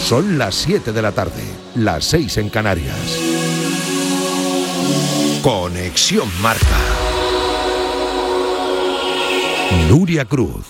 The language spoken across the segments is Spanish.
Son las 7 de la tarde, las 6 en Canarias. Conexión Marca. Nuria Cruz.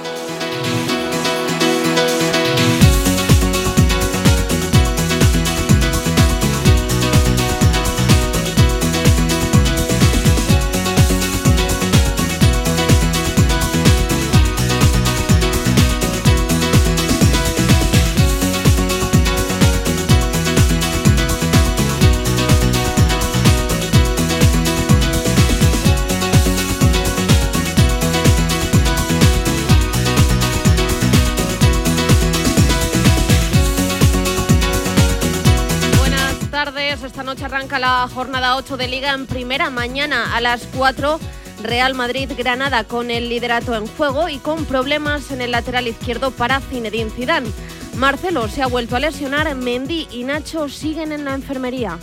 Esta noche arranca la jornada 8 de Liga en Primera. Mañana a las 4, Real Madrid-Granada con el liderato en juego y con problemas en el lateral izquierdo para Zinedine Zidane. Marcelo se ha vuelto a lesionar, Mendy y Nacho siguen en la enfermería.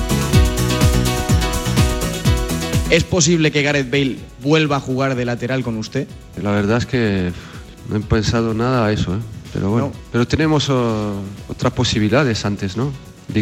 ¿Es posible que Gareth Bale vuelva a jugar de lateral con usted? La verdad es que no he pensado nada a eso, pero bueno. No. Pero tenemos otras posibilidades antes, ¿no?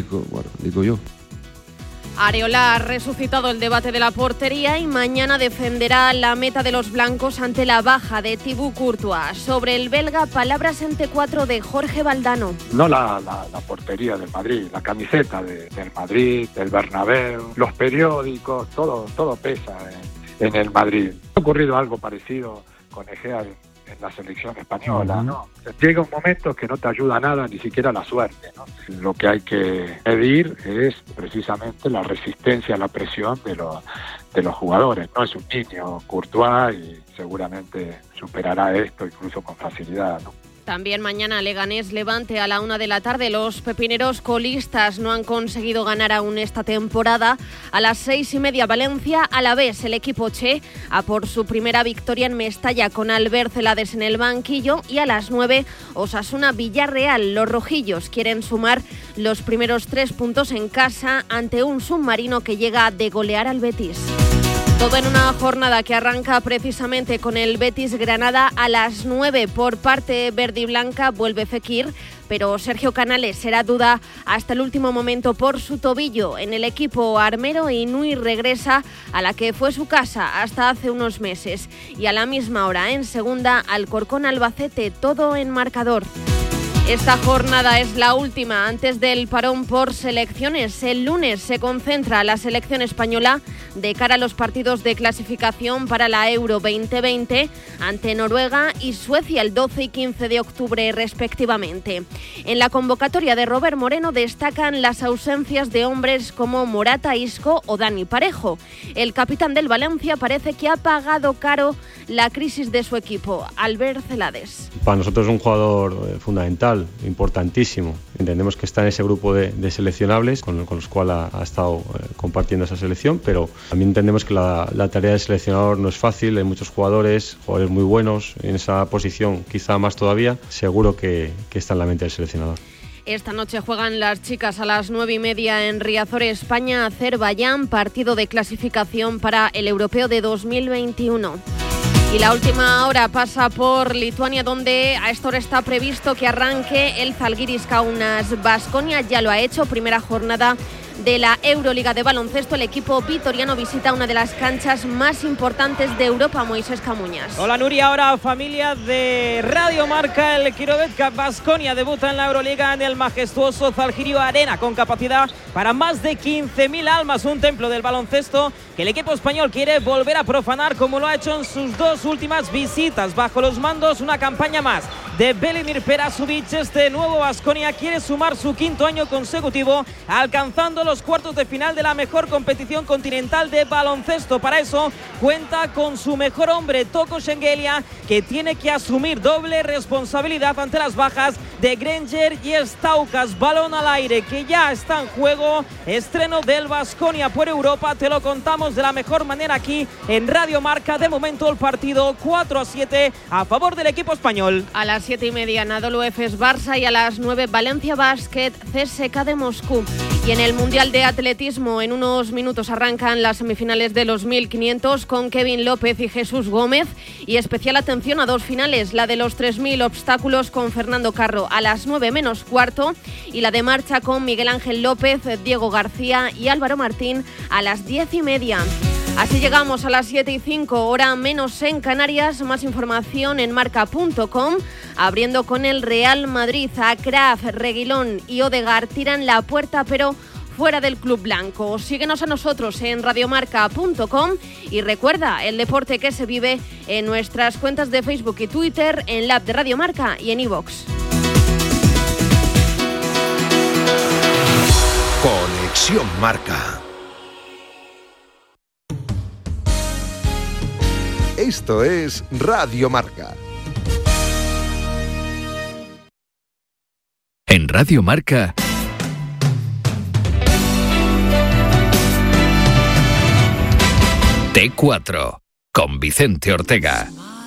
Digo yo. Areola ha resucitado el debate de la portería y mañana defenderá la meta de los blancos ante la baja de Thibaut Courtois. Sobre el belga, palabras en T4 de Jorge Valdano. No la portería del Madrid, la camiseta del Madrid, del Bernabéu, los periódicos, todo pesa en el Madrid. Ha ocurrido algo parecido con Egea en la selección española, ¿no? Llega un momento que no te ayuda nada, ni siquiera la suerte, ¿no? Lo que hay que medir es precisamente la resistencia a la presión de los jugadores. No es un niño Courtois y seguramente superará esto incluso con facilidad, ¿no? También mañana Leganés Levante a la 1 de la tarde. Los pepineros colistas no han conseguido ganar aún esta temporada. A las 6:30 Valencia Alavés. El equipo Che a por su primera victoria en Mestalla con Albert Celades en el banquillo. Y a las 9 Osasuna Villarreal. Los rojillos quieren sumar los primeros 3 puntos en casa ante un submarino que llega de golear al Betis. Todo en una jornada que arranca precisamente con el Betis-Granada a las 9. Por parte verde y blanca vuelve Fekir, pero Sergio Canales será duda hasta el último momento por su tobillo. En el equipo armero, Inui regresa a la que fue su casa hasta hace unos meses. Y a la misma hora en segunda, Alcorcón Albacete, todo en marcador. Esta jornada es la última antes del parón por selecciones. El lunes se concentra la selección española de cara a los partidos de clasificación para la Euro 2020 ante Noruega y Suecia el 12 y 15 de octubre respectivamente. En la convocatoria de Robert Moreno destacan las ausencias de hombres como Morata, Isco o Dani Parejo. El capitán del Valencia parece que ha pagado caro la crisis de su equipo, Albert Celades. Para nosotros es un jugador fundamental, importantísimo. Entendemos que está en ese grupo de seleccionables con los cuales ha estado compartiendo esa selección, pero también entendemos que la tarea de seleccionador no es fácil. Hay muchos jugadores muy buenos en esa posición, quizá más todavía. Seguro que está en la mente del seleccionador. Esta noche juegan las chicas a las 9:30 en Riazor, España, Azerbaiyán, partido de clasificación para el Europeo de 2021. Y la última hora pasa por Lituania, donde a esta hora está previsto que arranque el Zalgiris Kaunas Baskonia. Ya lo ha hecho, primera jornada de la Euroliga de baloncesto. El equipo vitoriano visita una de las canchas más importantes de Europa. Moisés Camuñas. Hola Nuria, ahora familia de Radio Marca. El Kirovetka Baskonia debuta en la Euroliga en el majestuoso Zalgiris Arena con capacidad para más de 15.000 almas. Un templo del baloncesto que el equipo español quiere volver a profanar como lo ha hecho en sus 2 últimas visitas. Bajo los mandos, una campaña más de Velimir Perasovic. Este nuevo Baskonia quiere sumar su 5º año consecutivo, alcanzando los cuartos de final de la mejor competición continental de baloncesto. Para eso cuenta con su mejor hombre, Toko Shengelia, que tiene que asumir doble responsabilidad ante las bajas de Granger y Staukas. Balón al aire que ya está en juego. Estreno del Baskonia por Europa. Te lo contamos de la mejor manera aquí en Radio Marca. De momento el partido 4-7 a favor del equipo español. A las 7:30 Anadolu Efes Barça y a las 9 Valencia Basket CSKA de Moscú. Y en el Mundial de Atletismo, en unos minutos arrancan las semifinales de los 1500 con Kevin López y Jesús Gómez. Y especial atención a 2 finales, la de los 3000 obstáculos con Fernando Carro a las 9 menos cuarto y la de marcha con Miguel Ángel López, Diego García y Álvaro Martín a las 10:30. Así llegamos a las 7:05, hora menos en Canarias. Más información en marca.com. Abriendo con el Real Madrid, a Kraf, Reguilón y Odegaard tiran la puerta, pero fuera del club blanco. Síguenos a nosotros en radiomarca.com y recuerda el deporte que se vive en nuestras cuentas de Facebook y Twitter, en la app de Radio Marca y en iVoox. Conexión Marca. Esto es Radio Marca. En Radio Marca, T4 con Vicente Ortega.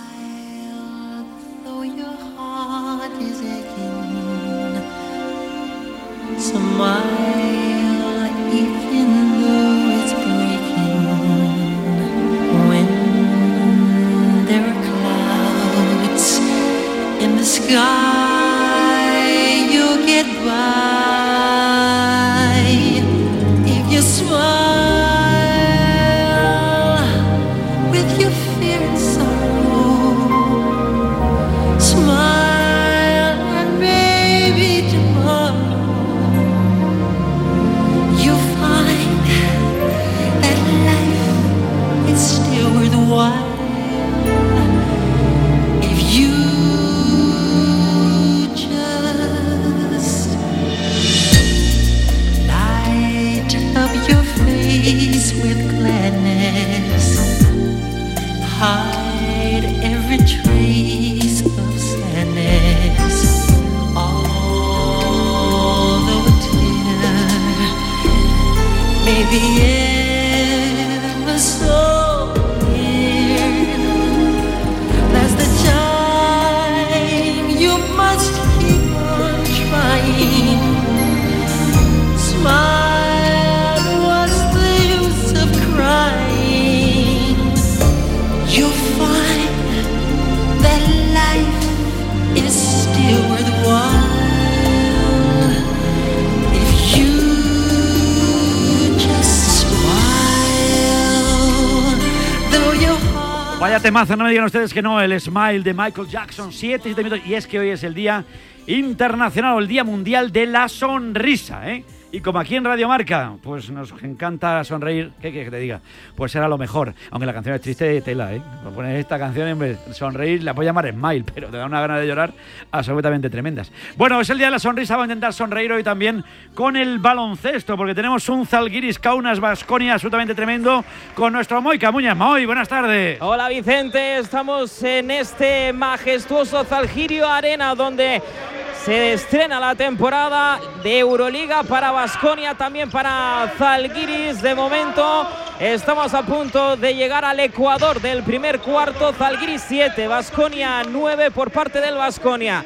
Vaya temazo, no me digan ustedes que no, el Smile de Michael Jackson, 7 minutos, y es que hoy es el Día Internacional o el Día Mundial de la Sonrisa, ¿eh? Y como aquí en Radio Marca, pues nos encanta sonreír, ¿qué quieres que te diga? Pues será lo mejor, aunque la canción es triste de tela, ¿eh? Poner esta canción, en vez de sonreír, la puedo llamar Smile, pero te da una gana de llorar absolutamente tremendas. Bueno, es el Día de la Sonrisa, vamos a intentar sonreír hoy también con el baloncesto, porque tenemos un Zalgiris Kaunas Baskonia absolutamente tremendo con nuestro Moika Muñoz. Moi, buenas tardes. Hola Vicente, estamos en este majestuoso Zalgiris Arena donde se estrena la temporada de Euroliga para Baskonia, también para Zalgiris. De momento estamos a punto de llegar al Ecuador del primer cuarto. Zalgiris 7, Baskonia 9 por parte del Baskonia.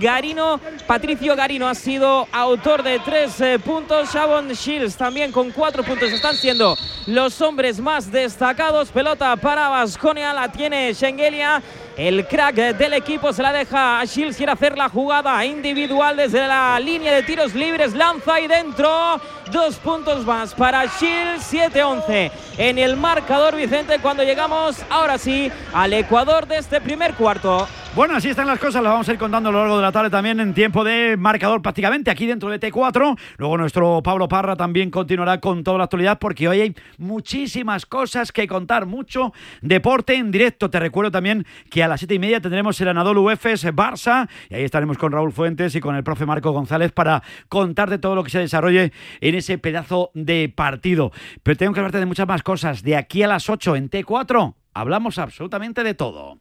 Patricio Garino ha sido autor de 3 puntos. Shavon Shields también con 4 puntos. Están siendo los hombres más destacados. Pelota para Baskonia, la tiene Shengelia. El crack del equipo se la deja a Shields, quiere hacer la jugada individual desde la línea de tiros libres, lanza y dentro, 2 puntos más para Shields, 7-11 en el marcador, Vicente, cuando llegamos ahora sí al Ecuador de este primer cuarto. Bueno, así están las cosas, las vamos a ir contando a lo largo de la tarde también en tiempo de marcador prácticamente aquí dentro de T4. Luego nuestro Pablo Parra también continuará con toda la actualidad porque hoy hay muchísimas cosas que contar, mucho deporte en directo. Te recuerdo también que a las 7:30 tendremos el Anadolu Efes Barça y ahí estaremos con Raúl Fuentes y con el profe Marco González para contarte todo lo que se desarrolle en ese pedazo de partido. Pero tengo que hablarte de muchas más cosas. De aquí a las 8 en T4 hablamos absolutamente de todo.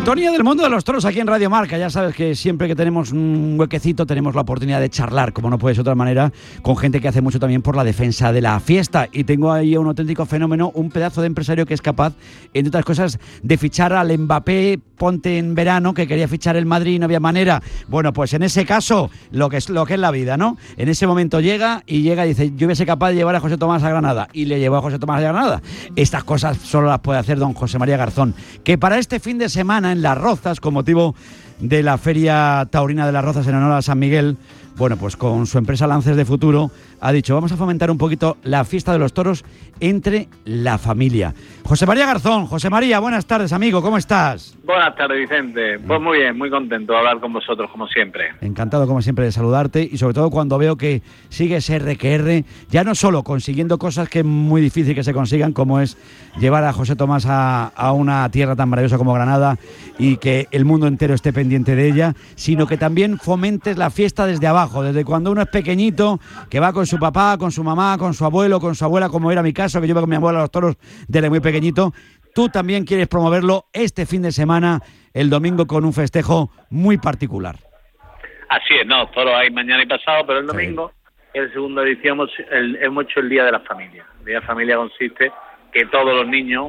Sintonía del mundo de los toros aquí en Radio Marca. Ya sabes que siempre que tenemos un huequecito tenemos la oportunidad de charlar, como no puede ser de otra manera, con gente que hace mucho también por la defensa de la fiesta. Y tengo ahí un auténtico fenómeno, un pedazo de empresario que es capaz, entre otras cosas, de fichar al Mbappé ponte en verano, que quería fichar el Madrid y no había manera. Bueno, pues en ese caso, lo que es la vida, ¿no? En ese momento llega y dice, yo voy a ser capaz de llevar a José Tomás a Granada. Y le llevó a José Tomás a Granada. Estas cosas solo las puede hacer don José María Garzón, que para este fin de semana en Las Rozas, con motivo de la Feria Taurina de Las Rozas en honor a San Miguel, bueno, pues con su empresa Lances de Futuro, ha dicho, vamos a fomentar un poquito la fiesta de los toros entre la familia. José María Garzón. José María, buenas tardes, amigo, ¿cómo estás? Buenas tardes, Vicente. Pues muy bien, muy contento de hablar con vosotros, como siempre. Encantado, como siempre, de saludarte, y sobre todo cuando veo que sigues R que R, ya no solo consiguiendo cosas que es muy difícil que se consigan, como es llevar a José Tomás a una tierra tan maravillosa como Granada y que el mundo entero esté pendiente de ella, sino que también fomentes la fiesta desde abajo, desde cuando uno es pequeñito, que va con su papá, con su mamá, con su abuelo, con su abuela, como era mi caso, que yo iba con mi abuela a los toros desde muy pequeñito. Tú también quieres promoverlo este fin de semana, el domingo, con un festejo muy particular. Así es, no, toros hay mañana y pasado, pero el domingo, el segundo edición, hemos hecho el Día de la Familia. El Día de la Familia consiste que todos los niños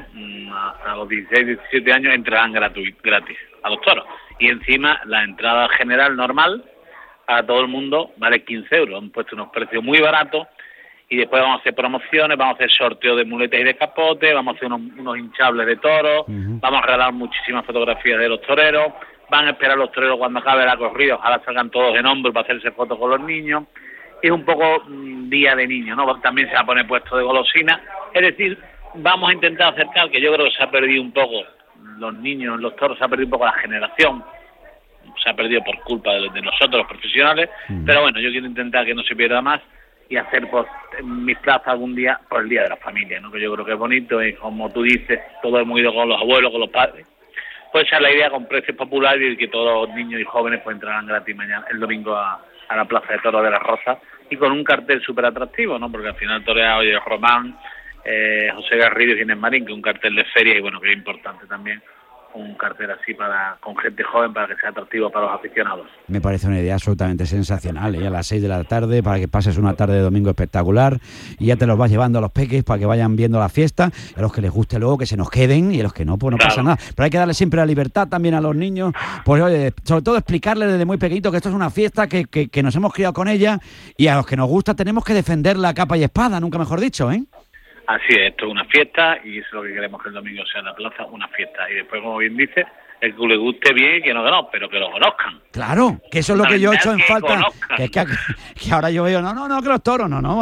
a los 16, 17 años entrarán gratis a los toros. Y encima la entrada general normal a todo el mundo vale 15 euros. Han puesto unos precios muy baratos y después vamos a hacer promociones, vamos a hacer sorteos de muletas y de capotes, vamos a hacer unos hinchables de toros, vamos a regalar muchísimas fotografías de los toreros, van a esperar los toreros cuando acabe la corrida, ojalá salgan todos en hombros para hacerse fotos con los niños. Es un poco día de niños, ¿no? También se va a poner puesto de golosina, es decir, vamos a intentar acercar, que yo creo que se ha perdido un poco, los niños, los toros, se ha perdido un poco la generación, se ha perdido por culpa de nosotros los profesionales, pero bueno, yo quiero intentar que no se pierda más y hacer pues, en mis plazas algún día por el Día de la Familia, ¿no? Que yo creo que es bonito y como tú dices, todos hemos ido con los abuelos, con los padres, pues esa es la idea, con precios populares y que todos los niños y jóvenes pues entrarán gratis mañana, el domingo a la Plaza de Toros de Las Rozas y con un cartel súper atractivo, ¿no? Porque al final torea hoy Román, José Garrido y Ginés Marín, que es un cartel de feria y bueno, que es importante también un cartel así con gente joven para que sea atractivo para los aficionados. Me parece una idea absolutamente sensacional, a las 6 de la tarde para que pases una tarde de domingo espectacular y ya te los vas llevando a los peques para que vayan viendo la fiesta, a los que les guste luego que se nos queden y a los que no, pues no pasa nada, pero hay que darle siempre la libertad también a los niños, pues oye, sobre todo explicarles desde muy pequeñito que esto es una fiesta que nos hemos criado con ella y a los que nos gusta tenemos que defenderla a capa y espada, nunca mejor dicho, ¿eh? Así es, esto es una fiesta y eso es lo que queremos, que el domingo sea en la plaza, una fiesta. Y después, como bien dice, el que le guste bien y que no, pero que lo conozcan. Claro, que eso es lo que yo he hecho en falta. Que ahora yo veo, no, que los toros, no.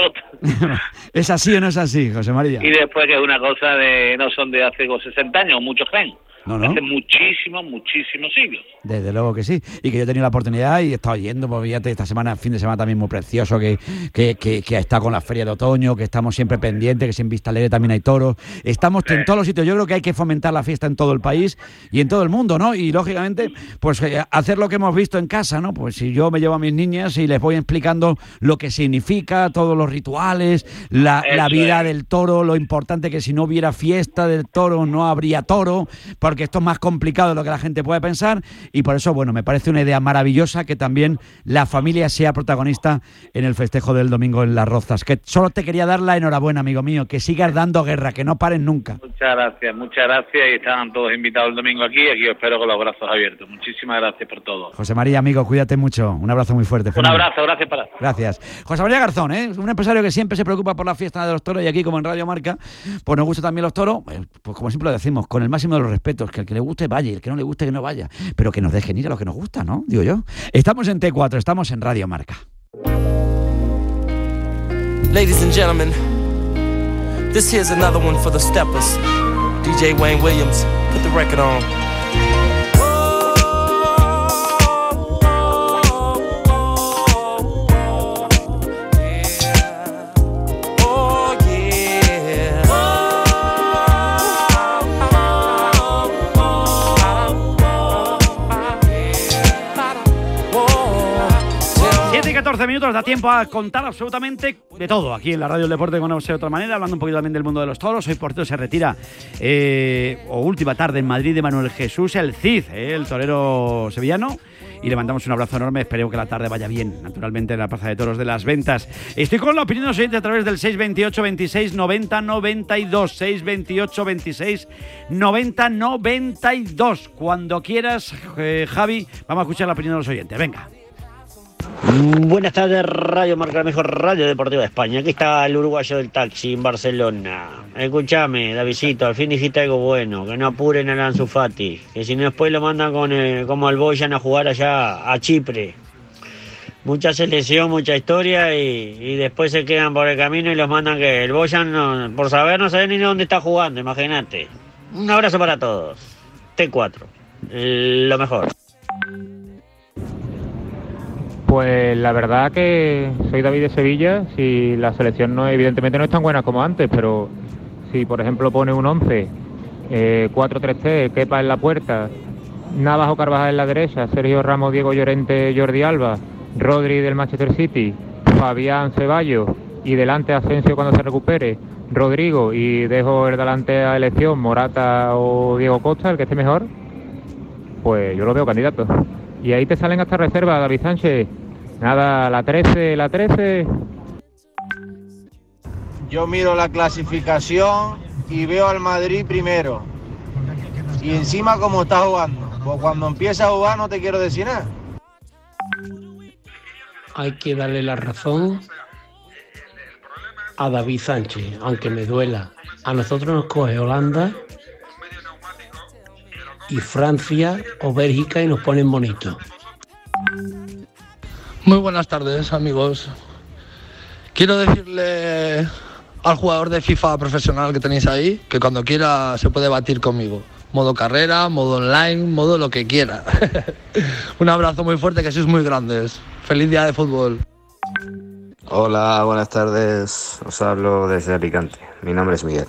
¿Es así o no es así, José María? Y después que es una cosa no son de hace 60 años, muchos creen. No. Hace muchísimos siglos. Desde luego que sí. Y que yo he tenido la oportunidad y he estado yendo, pues fíjate, esta semana, fin de semana también muy precioso, que ha estado con la feria de otoño, que estamos siempre pendientes, que si en Vista Alegre también hay toros. Estamos en todos los sitios. Yo creo que hay que fomentar la fiesta en todo el país y en todo el mundo, ¿no? Y lógicamente, pues hacer lo que hemos visto en casa, ¿no? Pues si yo me llevo a mis niñas y les voy explicando lo que significa, todos los rituales, la vida del toro, lo importante que si no hubiera fiesta del toro no habría toro, porque esto es más complicado de lo que la gente puede pensar y por eso, bueno, me parece una idea maravillosa que también la familia sea protagonista en el festejo del domingo en Las Rozas. Que solo te quería dar la enhorabuena, amigo mío, que sigas dando guerra, que no pares nunca. Muchas gracias y están todos invitados el domingo aquí os espero con los brazos abiertos. Muchísimas gracias por todo. José María, amigo, cuídate mucho, un abrazo muy fuerte. Un abrazo, gracias para... Gracias. José María Garzón, un empresario que siempre se preocupa por la fiesta de los toros y aquí como en Radio Marca, pues nos gusta también los toros, pues como siempre lo decimos, con el máximo de los respetos, que el que le guste vaya y el que no le guste que no vaya, pero que nos dejen ir a lo que nos gusta, ¿no? Digo yo. Estamos en T4, estamos en Radio Marca. Ladies and gentlemen, this here's another one for the steppers. DJ Wayne Williams, put the record on. 14 minutos, da tiempo a contar absolutamente de todo aquí en la Radio del Deporte con de otra manera, hablando un poquito también del mundo de los toros. Hoy, por cierto, se retira, o última tarde en Madrid, de Manuel Jesús El Cid, el torero sevillano. Y le mandamos un abrazo enorme. Esperemos que la tarde vaya bien, naturalmente, en la Plaza de Toros de las Ventas. Estoy con la opinión de los oyentes a través del 628 26 90 92. 628 26 90 92. Cuando quieras, Javi, vamos a escuchar la opinión de los oyentes. Venga. Buenas tardes, Radio Marca, la mejor radio deportiva de España. Aquí está el uruguayo del taxi en Barcelona. Escúchame, Davidito, al fin dijiste algo bueno, que no apuren al Ansu Fati, que si no después lo mandan como al Boyan a jugar allá a Chipre. Mucha selección, mucha historia y después se quedan por el camino y los mandan que el Boyan, no, por saber, no sabe ni dónde está jugando, imagínate. Un abrazo para todos. T4, lo mejor. Pues la verdad que soy David de Sevilla. Si la selección evidentemente no es tan buena como antes, pero si por ejemplo pone un 11, 4-3-3, Kepa en la puerta, Navas o Carvajal en la derecha, Sergio Ramos, Diego Llorente, Jordi Alba, Rodri del Manchester City, Fabián, Ceballos y delante Asensio cuando se recupere, Rodrigo, y dejo el delante a elección Morata o Diego Costa, el que esté mejor, pues yo lo veo candidato. Y ahí te salen hasta reserva, David Sánchez. Nada, la 13. Yo miro la clasificación y veo al Madrid primero. Y encima cómo está jugando. Pues cuando empieza a jugar no te quiero decir nada. Hay que darle la razón a David Sánchez, aunque me duela. A nosotros nos coge Holanda y Francia o Bélgica y nos ponen bonitos. Muy buenas tardes, amigos. Quiero decirle al jugador de FIFA profesional que tenéis ahí que cuando quiera se puede batir conmigo. Modo carrera, modo online, modo lo que quiera. Un abrazo muy fuerte, que sois muy grandes. Feliz día de fútbol. Hola, buenas tardes. Os hablo desde Alicante. Mi nombre es Miguel.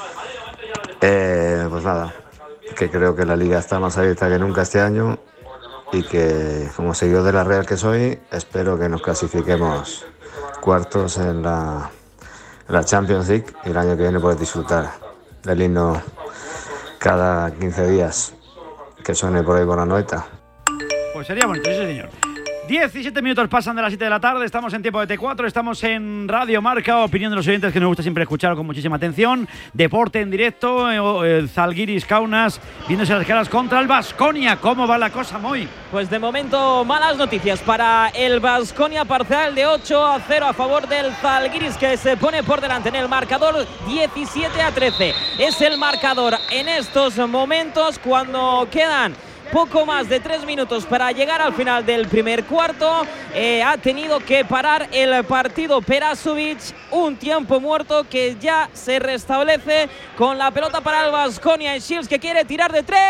Pues nada, que creo que la liga está más abierta que nunca este año y que, como seguidor de la Real que soy, espero que nos clasifiquemos cuartos en la Champions League y el año que viene poder disfrutar del himno cada 15 días que suene por ahí por la noeta. Pues sería bonito, sí señor. 17 minutos pasan de las 7 de la tarde, estamos en tiempo de T4, estamos en Radio Marca, opinión de los oyentes que nos gusta siempre escuchar con muchísima atención. Deporte en directo, Zalgiris Kaunas viéndose las caras contra el Baskonia. ¿Cómo va la cosa, Moy? Pues de momento malas noticias para el Baskonia, parcial de 8-0 a favor del Zalgiris, que se pone por delante en el marcador 17-13. Es el marcador en estos momentos cuando quedan poco más de 3 minutos para llegar al final del primer cuarto. Ha tenido que parar el partido Perasovic, un tiempo muerto que ya se restablece con la pelota para el Baskonia. Shields, que quiere tirar de 3,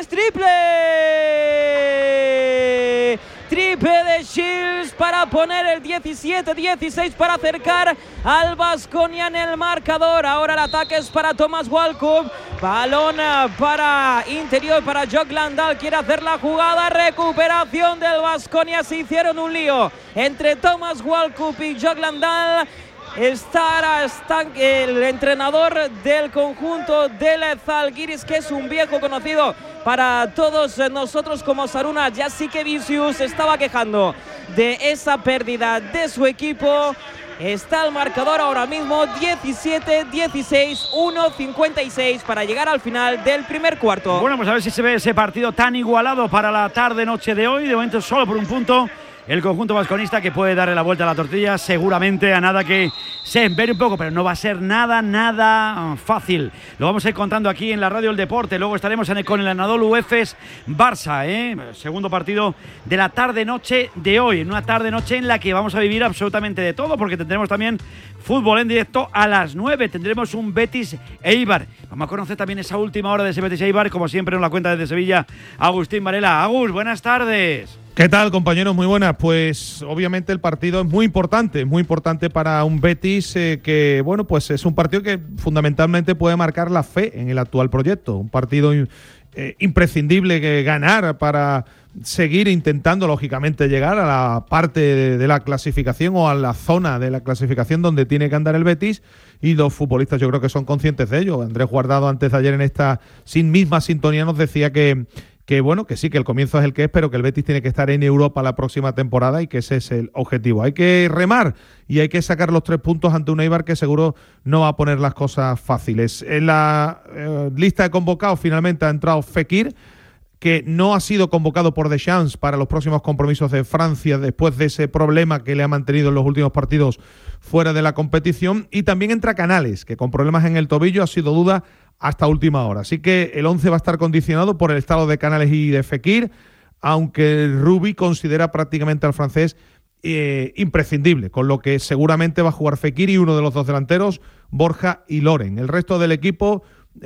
triple. Triple de Shields para poner el 17-16 para acercar al Baskonia en el marcador. Ahora el ataque es para Thomas Walkup. Balón para interior para Jock Landal. Quiere hacer la jugada. Recuperación del Baskonia. Se hicieron un lío entre Thomas Walkup y Jock Landal. Está el entrenador del conjunto del Zalgiris, que es un viejo conocido para todos nosotros como Saruna Jasikevicius. Se estaba quejando de esa pérdida de su equipo. Está el marcador ahora mismo 17-16, 1:56 para llegar al final del primer cuarto. Bueno, pues a ver si se ve ese partido tan igualado para la tarde-noche de hoy. De momento solo por un punto el conjunto vasconista, que puede darle la vuelta a la tortilla seguramente a nada que se empere un poco, pero no va a ser nada fácil. Lo vamos a ir contando aquí en la Radio del Deporte. Luego estaremos con el Anadolu Efes Barça, segundo partido de la tarde-noche de hoy, en una tarde-noche en la que vamos a vivir absolutamente de todo, porque tendremos también fútbol en directo a las 9. Tendremos un Betis Eibar. Vamos a conocer también esa última hora de ese Betis Eibar, como siempre en la cuenta desde Sevilla, Agustín Varela. Agus, buenas tardes. ¿Qué tal, compañeros? Muy buenas. Pues obviamente el partido es muy importante para un Betis que, bueno, pues es un partido que fundamentalmente puede marcar la fe en el actual proyecto. Un partido imprescindible ganar para seguir intentando, lógicamente, llegar a la parte de la clasificación o a la zona de la clasificación donde tiene que andar el Betis, y los futbolistas yo creo que son conscientes de ello. Andrés Guardado, antes de ayer en esta misma sintonía, nos decía que bueno, que sí, que el comienzo es el que es, pero que el Betis tiene que estar en Europa la próxima temporada y que ese es el objetivo. Hay que remar y hay que sacar los 3 puntos ante un Eibar que seguro no va a poner las cosas fáciles. En la lista de convocados finalmente ha entrado Fekir, que no ha sido convocado por Deschamps para los próximos compromisos de Francia después de ese problema que le ha mantenido en los últimos partidos fuera de la competición. Y también entra Canales, que con problemas en el tobillo ha sido duda hasta última hora. Así que el 11 va a estar condicionado por el estado de Canales y de Fekir, aunque Rubi considera prácticamente al francés imprescindible, con lo que seguramente va a jugar Fekir y uno de los 2 delanteros, Borja y Loren. En el resto del equipo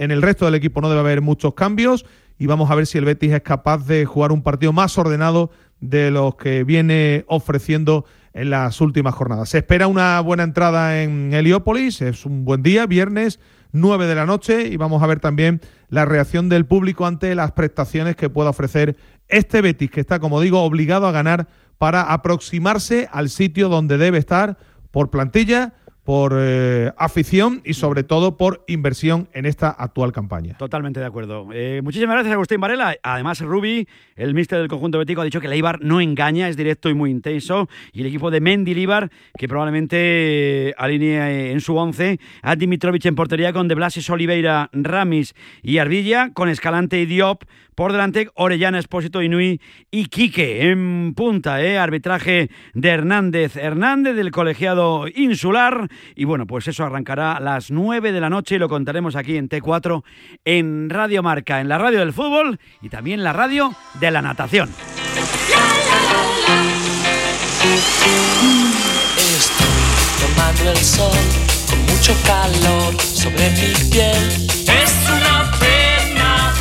no debe haber muchos cambios y vamos a ver si el Betis es capaz de jugar un partido más ordenado de los que viene ofreciendo en las últimas jornadas. Se espera una buena entrada en Heliópolis, es un buen día, viernes 9 de la noche, y vamos a ver también la reacción del público ante las prestaciones que pueda ofrecer este Betis, que está, como digo, obligado a ganar para aproximarse al sitio donde debe estar por plantilla, por afición y sobre todo por inversión en esta actual campaña. Totalmente de acuerdo. Muchísimas gracias, Agustín Varela. Además, Rubi, el míster del conjunto bético, ha dicho que el Eibar no engaña, es directo y muy intenso, y el equipo de Mendilibar, que probablemente alinee en su 11 a Dimitrovic en portería, con De Blasis, Oliveira, Ramis y Ardilla, con Escalante y Diop por delante, Orellana, Espósito, Inui y Quique en punta. Arbitraje de Hernández del colegiado insular. Y bueno, pues eso arrancará a las 9 de la noche y lo contaremos aquí en T4, en Radio Marca, en la radio del fútbol y también la radio de la natación. Estoy tomando el sol con mucho calor sobre mi piel. Es una pena,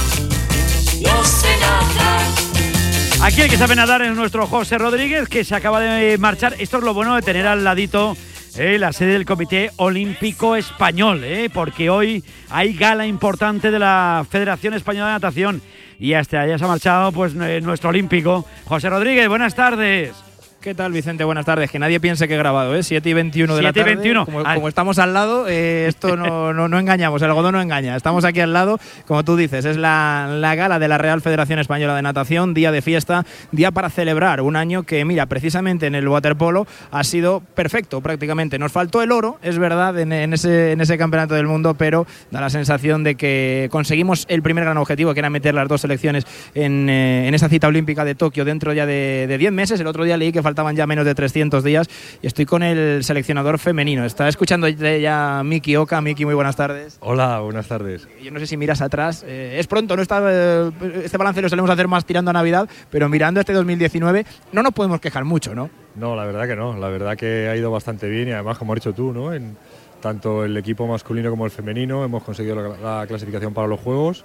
no sé nadar. Aquí el que sabe nadar es nuestro José Rodríguez, que se acaba de marchar. Esto es lo bueno de tener al ladito la sede del Comité Olímpico Español, porque hoy hay gala importante de la Federación Española de Natación y hasta allá se ha marchado pues nuestro olímpico. José Rodríguez, buenas tardes. ¿Qué tal, Vicente? Buenas tardes. Que nadie piense que he grabado, 7:21 de la tarde. 7:21. Como estamos al lado, esto no engañamos, el algodón no engaña. Estamos aquí al lado, como tú dices, es la gala de la Real Federación Española de Natación, día de fiesta, día para celebrar un año que, mira, precisamente en el waterpolo ha sido perfecto prácticamente. Nos faltó el oro, es verdad, en ese campeonato del mundo, pero da la sensación de que conseguimos el primer gran objetivo, que era meter las 2 selecciones en esa cita olímpica de Tokio dentro ya de 10 meses. El otro día leí que faltaban ya menos de 300 días y estoy con el seleccionador femenino. Está escuchando ya Miki Oka. Miki, muy buenas tardes. Hola, buenas tardes. Yo no sé si miras atrás. Es pronto, no está, este balance lo solemos hacer más tirando a Navidad, pero mirando este 2019 no nos podemos quejar mucho, ¿no? No, la verdad que no. La verdad que ha ido bastante bien y además, como has dicho tú, ¿no? En tanto el equipo masculino como el femenino hemos conseguido la clasificación para los Juegos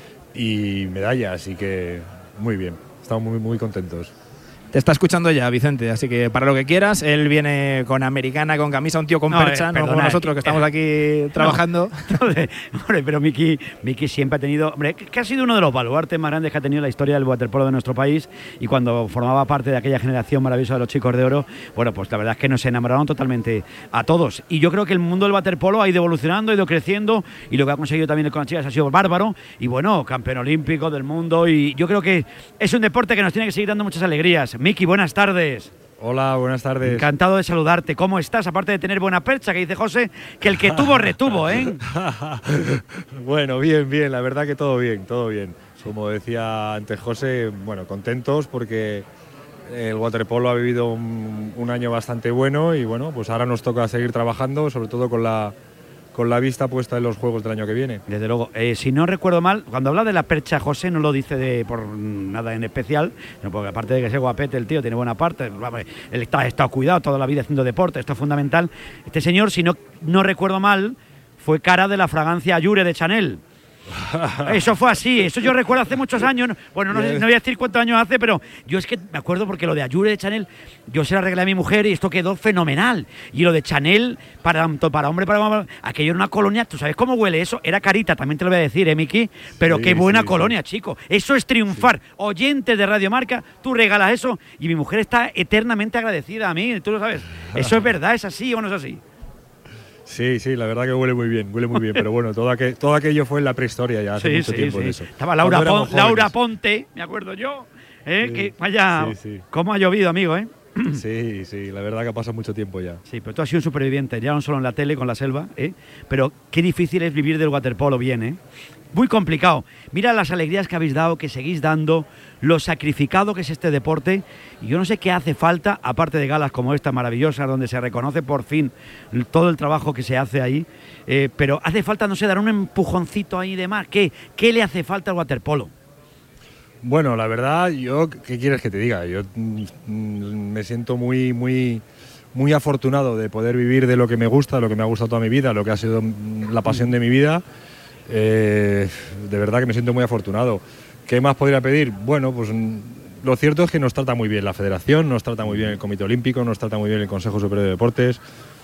y medalla, así que muy bien. Estamos muy, muy contentos. Te está escuchando ya, Vicente, así que para lo que quieras. Él viene con americana, con camisa, un tío con percha, no como nosotros que estamos aquí trabajando. Hombre, pero Miki siempre ha tenido, hombre, que ha sido uno de los baluartes más grandes que ha tenido la historia del waterpolo de nuestro país, y cuando formaba parte de aquella generación maravillosa de los chicos de oro, bueno, pues la verdad es que nos enamoraron totalmente a todos. Y yo creo que el mundo del waterpolo ha ido evolucionando, ha ido creciendo, y lo que ha conseguido también con las chicas ha sido bárbaro. Y bueno, campeón olímpico del mundo, y yo creo que es un deporte que nos tiene que seguir dando muchas alegrías. Miki, buenas tardes. Hola, buenas tardes. Encantado de saludarte. ¿Cómo estás? Aparte de tener buena percha, que dice José, que el que tuvo, retuvo, ¿eh? Bueno, bien, la verdad que todo bien. Como decía antes José, bueno, contentos porque el waterpolo ha vivido un año bastante bueno y bueno, pues ahora nos toca seguir trabajando, sobre todo con la vista puesta en los Juegos del año que viene. Desde luego. Si no recuerdo mal, cuando habla de la percha, José no lo dice por nada en especial, sino porque aparte de que sea guapete, el tío tiene buena parte, él está cuidado toda la vida haciendo deporte, esto es fundamental. Este señor, si no recuerdo mal, fue cara de la fragancia Allure de Chanel. Eso fue así, eso yo recuerdo hace muchos años. Bueno, no voy a decir cuántos años hace, pero yo es que me acuerdo porque lo de Ayure de Chanel, yo se lo arreglé a mi mujer y esto quedó fenomenal. Y lo de Chanel, tanto para hombre, para aquello era una colonia, ¿tú sabes cómo huele eso? Era carita, también te lo voy a decir, Miki, pero sí, qué buena colonia, chico. Eso es triunfar. Sí. Oyentes de Radio Marca, tú regalas eso y mi mujer está eternamente agradecida a mí, tú lo sabes. Eso es verdad, es así o no es así. Sí, la verdad que huele muy bien, pero bueno, todo aquello fue en la prehistoria ya hace mucho tiempo de eso. Estaba Laura Ponte, me acuerdo yo, que vaya, cómo ha llovido, amigo, Sí, la verdad que ha pasado mucho tiempo ya. Sí, pero tú has sido un superviviente, ya no solo en la tele con la selva, pero qué difícil es vivir del waterpolo bien, Muy complicado. Mira las alegrías que habéis dado, que seguís dando, lo sacrificado que es este deporte. Y yo no sé qué hace falta, aparte de galas como esta maravillosa, donde se reconoce por fin todo el trabajo que se hace ahí, pero hace falta, no sé, dar un empujoncito ahí de más. ¿Qué le hace falta al waterpolo? Bueno, la verdad, ¿qué quieres que te diga? Yo me siento muy afortunado de poder vivir de lo que me gusta, lo que me ha gustado toda mi vida, lo que ha sido la pasión de mi vida. De verdad que me siento muy afortunado. ¿Qué más podría pedir? Bueno, pues lo cierto es que nos trata muy bien la Federación, nos trata muy bien el Comité Olímpico, nos trata muy bien el Consejo Superior de Deportes.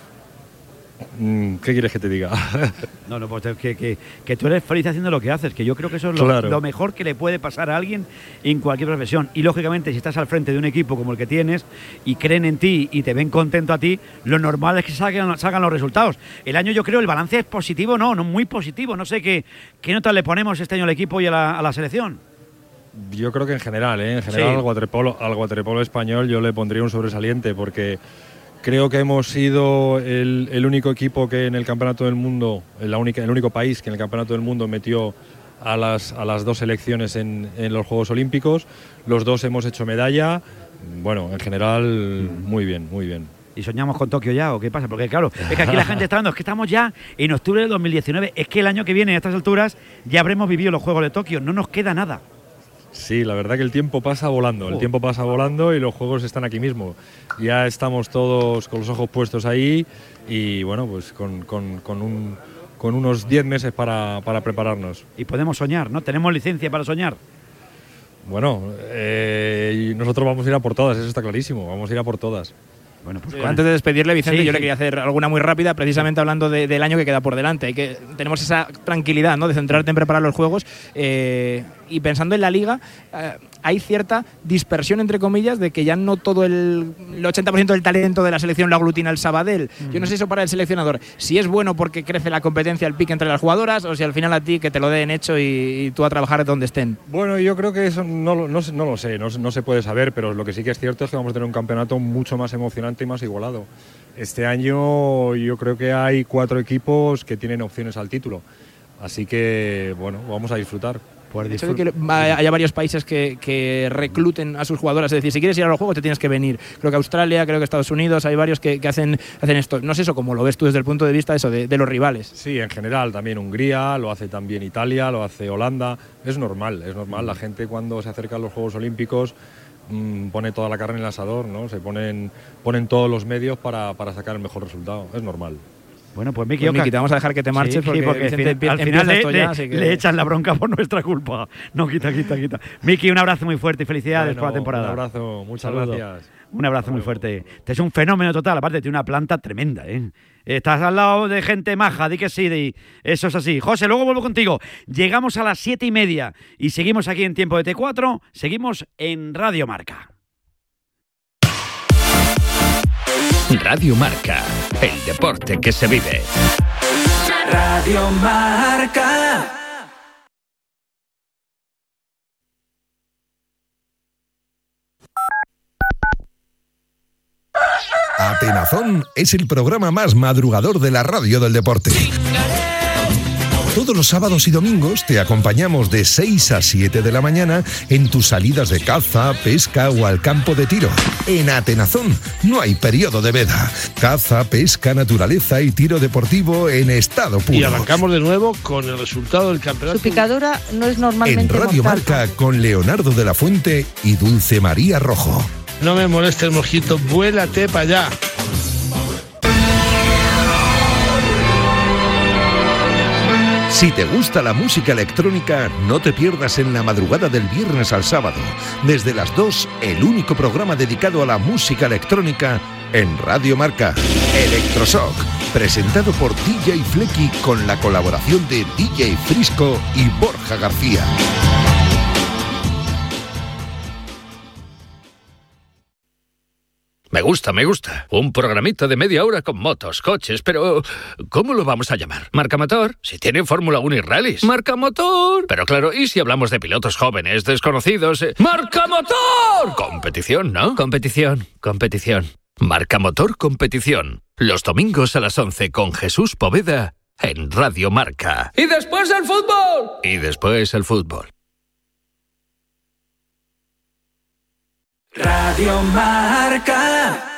¿Qué quieres que te diga? No, pues que tú eres feliz haciendo lo que haces, que yo creo que eso es lo mejor que le puede pasar a alguien en cualquier profesión. Y lógicamente, si estás al frente de un equipo como el que tienes y creen en ti y te ven contento a ti, lo normal es que salgan los resultados. El año, yo creo, el balance es positivo, no muy positivo. No sé qué nota le ponemos este año al equipo y a la selección. Yo creo que en general al waterpolo español yo le pondría un sobresaliente, porque creo que hemos sido el único equipo que en el Campeonato del Mundo, el único país que en el Campeonato del Mundo metió a las dos selecciones en los Juegos Olímpicos. Los dos hemos hecho medalla. Bueno, en general, muy bien. ¿Y soñamos con Tokio ya o qué pasa? Porque claro, es que aquí la gente está hablando, es que estamos ya en octubre de 2019, es que el año que viene a estas alturas ya habremos vivido los Juegos de Tokio, no nos queda nada. Sí, la verdad que el tiempo pasa volando, y los Juegos están aquí mismo. Ya estamos todos con los ojos puestos ahí y bueno, pues con unos 10 meses para prepararnos. Y podemos soñar, ¿no? Tenemos licencia para soñar. Bueno, nosotros vamos a ir a por todas, eso está clarísimo, vamos a ir a por todas. Bueno, pues antes de despedirle, Vicente, yo le quería hacer alguna muy rápida, precisamente hablando del año que queda por delante. Tenemos esa tranquilidad, ¿no?, de centrarte en preparar los Juegos y pensando en la Liga, hay cierta dispersión, entre comillas, de que ya no todo el 80% del talento de la selección lo aglutina el Sabadell. Yo no sé eso para el seleccionador, si es bueno porque crece la competencia, el pique entre las jugadoras, o si al final a ti que te lo den hecho y tú a trabajar donde estén. Bueno, yo creo que eso no lo sé, no se puede saber, pero lo que sí que es cierto es que vamos a tener un campeonato mucho más emocionante y más igualado. Este año yo creo que hay 4 equipos que tienen opciones al título, así que bueno, vamos a disfrutar. El hecho de que haya varios países que recluten a sus jugadoras, es decir, si quieres ir a los Juegos te tienes que venir. Creo que Australia, creo que Estados Unidos, hay varios que hacen esto. No sé eso, ¿cómo lo ves tú desde el punto de vista de los rivales? Sí, en general, también Hungría, lo hace también Italia, lo hace Holanda. Es normal. La gente cuando se acerca a los Juegos Olímpicos pone toda la carne en el asador, ¿no? Se ponen todos los medios para sacar el mejor resultado. Es normal. Bueno, pues Miki, te vamos a dejar que te marches porque al final le echan la bronca por nuestra culpa. No, quita. Miki, un abrazo muy fuerte y felicidades por la temporada. Un abrazo, muchas gracias. Un abrazo muy fuerte. Este es un fenómeno total, aparte tiene una planta tremenda, Estás al lado de gente maja, di que sí, eso es así. José, luego vuelvo contigo. Llegamos a las 7:30 y seguimos aquí en Tiempo de T4, seguimos en Radio Marca. Radio Marca, el deporte que se vive. Radio Marca. Atenazón es el programa más madrugador de la radio del deporte. Todos los sábados y domingos te acompañamos de 6 a 7 de la mañana en tus salidas de caza, pesca o al campo de tiro. En Atenazón no hay periodo de veda. Caza, pesca, naturaleza y tiro deportivo en estado puro. Y arrancamos de nuevo con el resultado del campeonato. Su picadura no es normalmente en Radio mortal. Marca con Leonardo de la Fuente y Dulce María Rojo. No me moleste el mosquito, vuélate para allá. Si te gusta la música electrónica, no te pierdas en la madrugada del viernes al sábado, desde las 2, el único programa dedicado a la música electrónica en Radio Marca. Electroshock, presentado por DJ Flecky con la colaboración de DJ Frisco y Borja García. Me gusta. Un programita de media hora con motos, coches, pero ¿cómo lo vamos a llamar? ¿Marca Motor? Si tiene Fórmula 1 y rallies. ¡Marca Motor! Pero claro, ¿y si hablamos de pilotos jóvenes, desconocidos? ¡Marca Motor! Competición, ¿no? Competición. Marca Motor Competición. Los domingos a las 11 con Jesús Poveda en Radio Marca. ¡Y después el fútbol! Radio Marca.